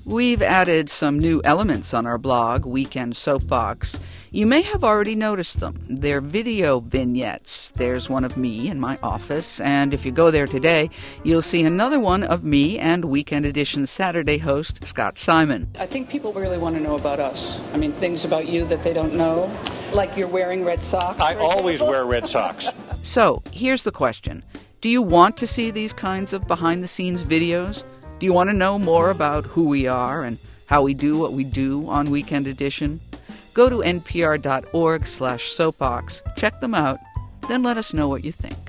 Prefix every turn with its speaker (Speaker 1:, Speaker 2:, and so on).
Speaker 1: We've added some new elements on our blog, Weekend Soapbox. You may have already noticed them. They're video vignettes. There's one of me in my office, and if you go there today, you'll see another one of me and Weekend Edition Saturday host Scott Simon.
Speaker 2: I think people really want to know about us. I mean, things about you that they don't know, like you're wearing red socks.
Speaker 3: I always wear red socks.
Speaker 1: So, here's the question. Do you want to see these kinds of behind-the-scenes videos? Do you want to know more about who we are and how we do what we do on Weekend Edition? Go to npr.org/soapbox, check them out, then let us know what you think.